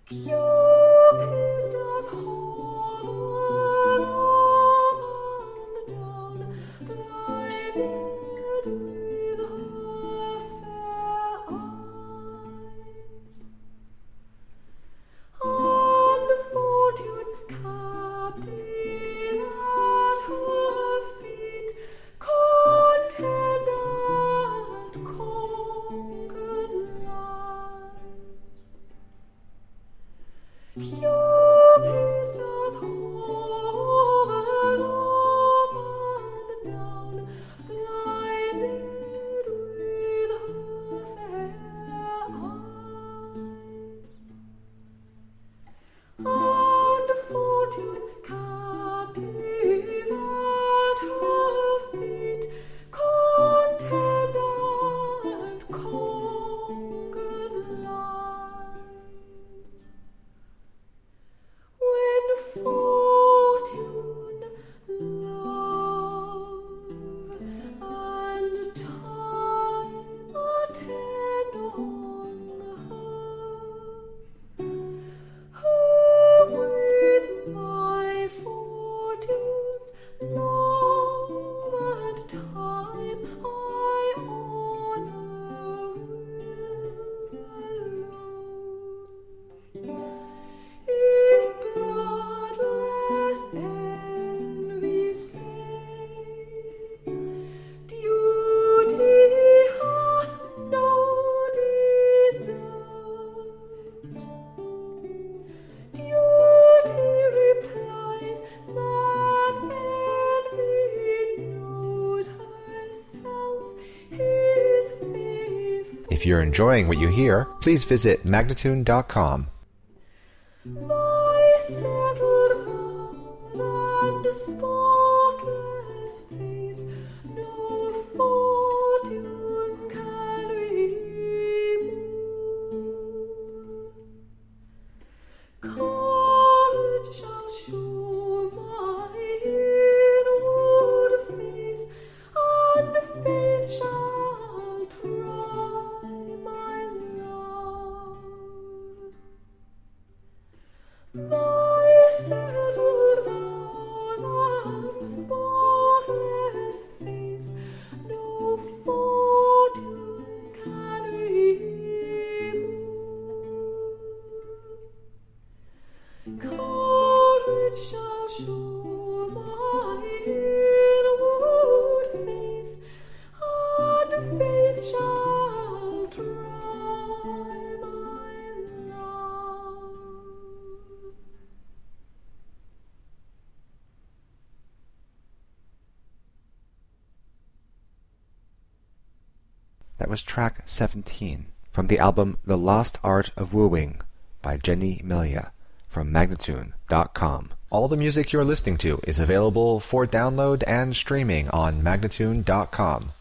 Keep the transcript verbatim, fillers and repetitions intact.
Cupid doth hover up and down, blinded with her fair eyes. And Fortune, captive at her feet, contend and conquered lies. Cupid doth hover up and down, blinded with her fair eyes. And Fortune, captive at her feet, contend and conquered lies. When Fortune, love, and time attend on her, who with my fortunes, love, and time I honor will alone. If bloodless envy say, duty hath no desert, duty replies that envy knows herself is faithful. If you're enjoying what you hear, please visit magnatune dot com. My settled vows and spotless faith, no fortune can remove. Courage shall show my inward faith, and faith shall try my love. My settled vows and spotless faith, no fortune can remove. Courage shall show my inward faith, and faith shall try my love. That was track seventeen from the album The Lost Art of Wooing by Jenny Melia from magnatune dot com. All the music you're listening to is available for download and streaming on magnatune dot com.